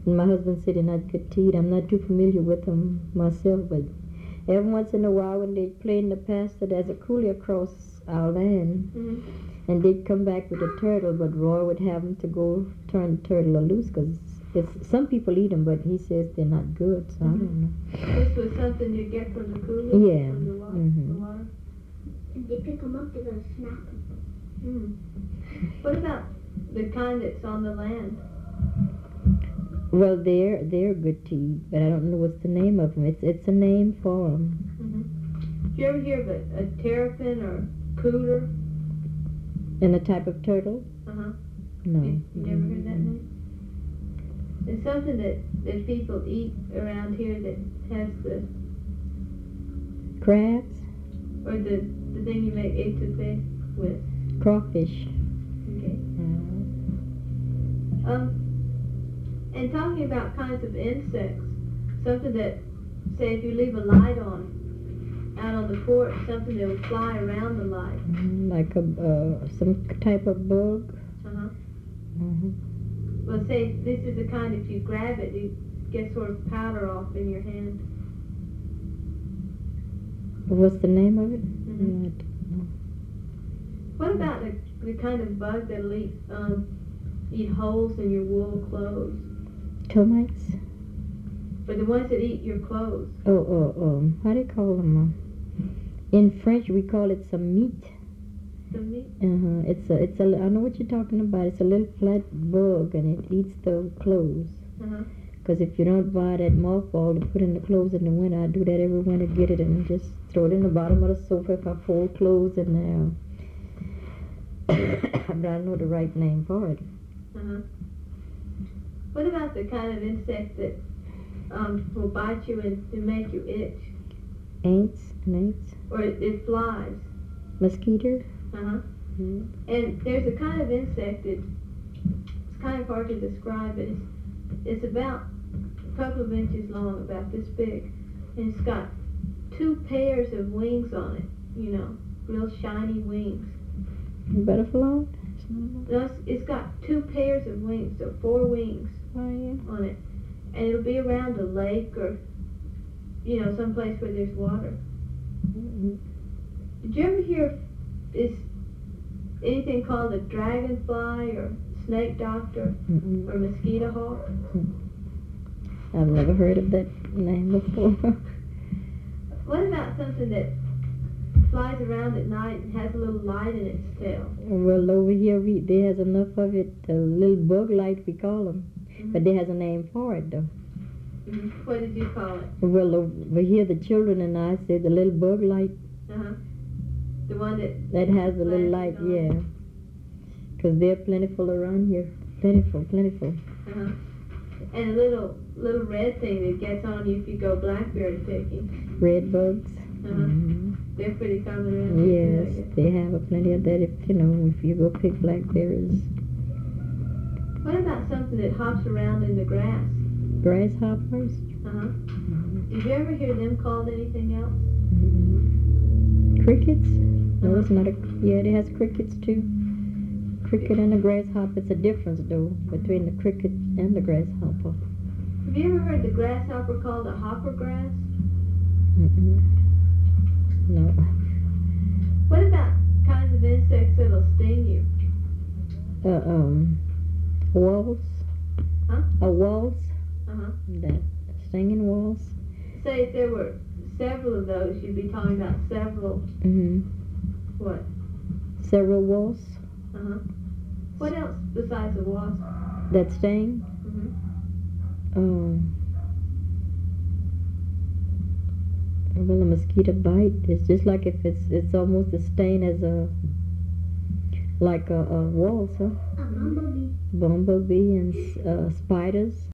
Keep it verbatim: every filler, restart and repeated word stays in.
my husband said they're not good to eat. I'm not too familiar with them myself, but every once in a while when they play in the pasture, there's a coulee across our land, mm-hmm. and they'd come back with a turtle, but Roy would have them to go turn the turtle loose, because it's, some people eat them, but he says they're not good, so mm-hmm. I don't know. This was something you get from the coulee? Yeah. From the water? Mm-hmm. The water? And they pick them up, they're going to snap them. Mm. What about the kind that's on the land? Well, they're they're good to eat, but I don't know what's the name of them. It's it's a name for them. Mm-hmm. Did you ever hear of a, a terrapin or cooter? And a type of turtle? Uh-huh. No. You, you never heard that name? It's something that, that people eat around here that has the... Crabs? Or the, the thing you make etouffee with. Crawfish. Okay. Uh, Um, and talking about kinds of insects, something that, say if you leave a light on out on the porch, something that will fly around the light. like a uh, some type of bug. Uh-huh. Mm-hmm. Well, say this is the kind, if you grab it, you get sort of powder off in your hand. What's the name of it? Mm-hmm. Yeah, I don't know. What about the, the kind of bug that'll eat, um, eat holes in your wool clothes? Termites? Or the ones that eat your clothes? Oh, oh, oh. How do you call them? Uh, in French, we call it some meat. The meat? Uh-huh. It's a, it's a, I know what you're talking about. It's a little flat bug, and it eats the clothes. Uh-huh. Because if you don't buy that mothball to put in the clothes in the winter, I do that every winter, get it and just throw it in the bottom of the sofa if I fold clothes in there. But I don't know the right name for it. Uh-huh. What about the kind of insect that um, will bite you and to make you itch? Ants and ants. Or it, it flies? Mosquito. Uh-huh. Mm-hmm. And there's a kind of insect that it's kind of hard to describe, but it's, it's about a couple of inches long, about this big, and it's got two pairs of wings on it, you know, real shiny wings. Butterfly? No, it's, it's got two pairs of wings, so four wings Oh, yeah. on it, and it'll be around a lake or, you know, someplace where there's water. Mm-hmm. Did you ever hear is anything called a dragonfly or snake doctor Mm-hmm. or mosquito hawk? I've never heard of that name before. What about something that flies around at night and has a little light in its tail? Well, over here, we, there has enough of it, a little bug light, we call them. Mm-hmm. But there has a name for it, though. Mm-hmm. What did you call it? Well, over here, the children and I said the little bug light. Uh-huh. The one that... That has a little light, flashes on. yeah. Because they're plentiful around here. Plentiful, plentiful. Uh-huh. And a little little red thing that gets on you if you go blackberry picking. Red bugs. Uh-huh. Mm-hmm. They're pretty common around here, Yes, too, I guess. they have a plenty of that if, you know, if you go pick blackberries. What about something that hops around in the grass? Grasshoppers. Uh-huh. Mm-hmm. Did you ever hear them called anything else? Mm-hmm. Crickets? No, Uh-huh. it's not a, yeah, it has crickets too. Cricket and a grasshopper, it's a difference though, between the cricket and the grasshopper. Have you ever heard the grasshopper called a hopper grass? Mm-mm. No. What about kinds of insects that'll sting you? Uh, um, walls. Huh? A walls. Uh-huh. That stinging walls. Say if there were several of those, you'd be talking about several, Mm-hmm. what? Several walls Uh-huh. What else besides the wasp? that sting. Mm-hmm. Um, well, a mosquito bite is just like if it's it's almost as sting as a like a, a wasp, huh? A bumblebee. Bumblebee and uh, spiders.